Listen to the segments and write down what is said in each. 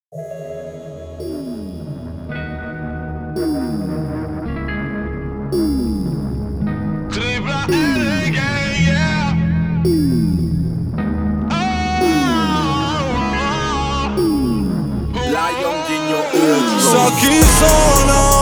So chi sono,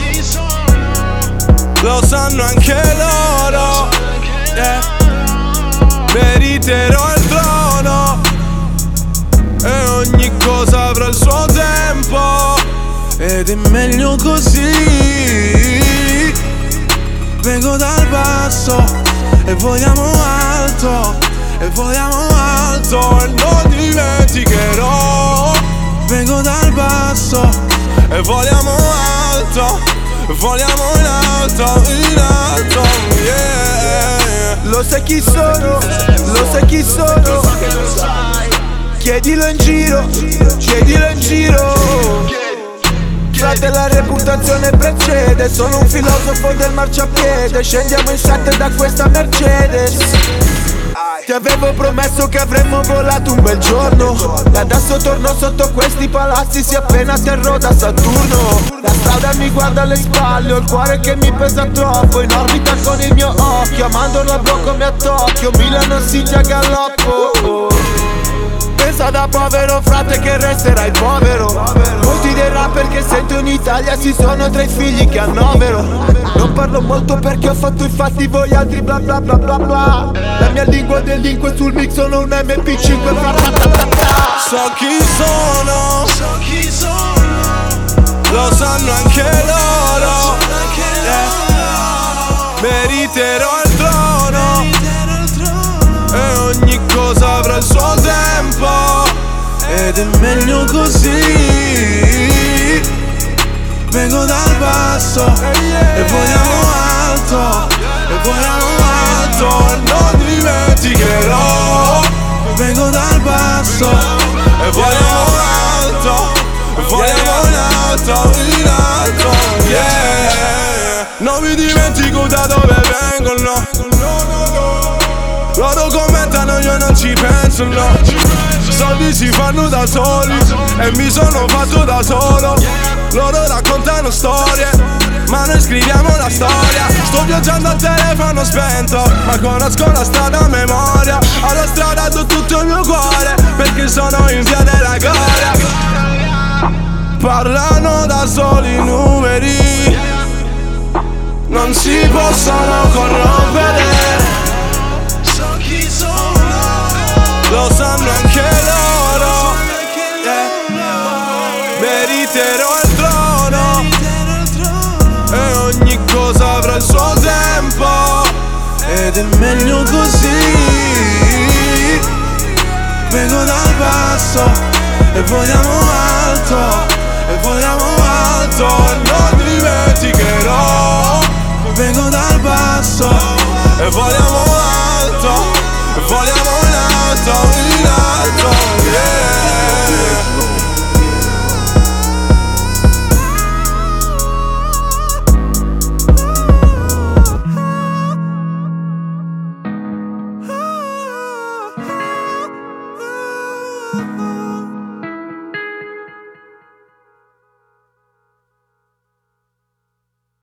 lo sanno anche loro, yeah. Meriterò il trono e ogni cosa avrà il suo tempo, ed è meglio così. Vengo dal basso e vogliamo alto, e vogliamo alto, e non dimenticherò. Vengo dal basso e vogliamo alto, vogliamo in alto, yeah. Lo sai chi sono, lo sai chi sono. Chiedilo in giro, chiedilo in giro. Frate, la reputazione precede, sono un filosofo del marciapiede. Scendiamo in sette da questa Mercedes. Ti avevo promesso che avremmo volato un bel giorno, e adesso torno sotto questi palazzi, si appena atterrò da Saturno. La strada mi guarda alle spalle, ho il cuore che mi pesa troppo, in orbita con il mio occhio, amando la bro come a Tokyo, Milano Sicilia galoppo. Pensa da povero frate che resterai povero. Molti dei rapper che sento in Italia si sono tra i figli che annovero. Non parlo molto perché ho fatto i fatti, voi altri bla bla bla bla bla. La mia lingua delinque sul mix, sono un MP5 bla bla bla bla bla. So chi sono, lo sanno anche loro, yeah. Meriterò il trono e ogni cosa avrà il suo tempo, ed è meglio così. Vengo dal basso e vogliamo alto, e vogliamo alto, e non dimenticherò. Vengo dal basso e vogliamo alto, e vogliamo in alto, yeah. Non mi dimentico da dove vengo, no. Loro commentano, io non ci penso, no. Soldi si fanno da soli e mi sono fatto da solo. Loro raccontano storie, ma noi scriviamo la storia. Sto viaggiando al telefono spento, ma conosco la strada a memoria. Alla strada do tutto il mio cuore, perché sono in via della gloria. Parlano da soli i numeri, non si possono corrompere. Lo sanno anche loro, yeah. Meriterò il trono e ogni cosa avrà il suo tempo, ed è meglio così. Vengo dal basso e vogliamo alto, e vogliamo alto, e non dimenticherò. Vengo dal basso e vogliamo alto,